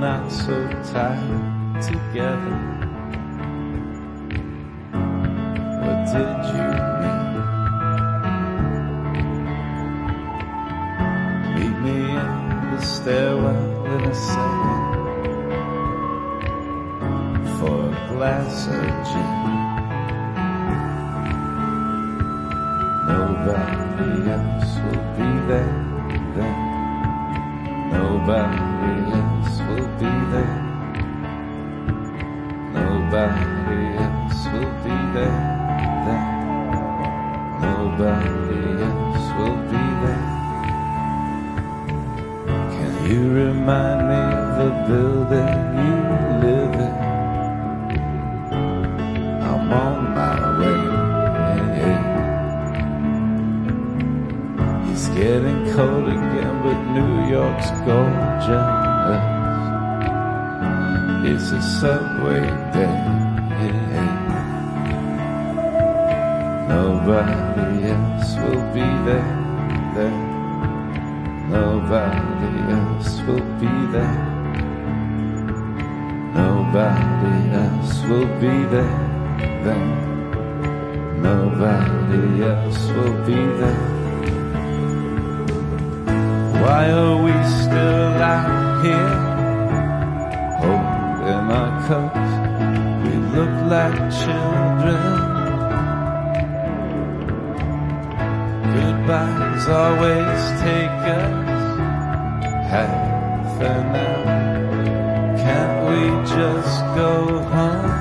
not so tied together. What did you mean? Meet me in the stairwell in a second for a glass of gin. Nobody else will be there then. Nobody else will be there. Nobody else will be there then. Nobody else will be there. Can you remind me of the building you live in? I'm on my way. It's getting cold again, but New York's gorgeous. It's a subway day. Nobody else will be there then. Nobody else will be there. Nobody else will be there then. Nobody else will be there. Why are we still out here holding our cups? We look like children. Goodbyes always take us half an hour. Can't we just go home?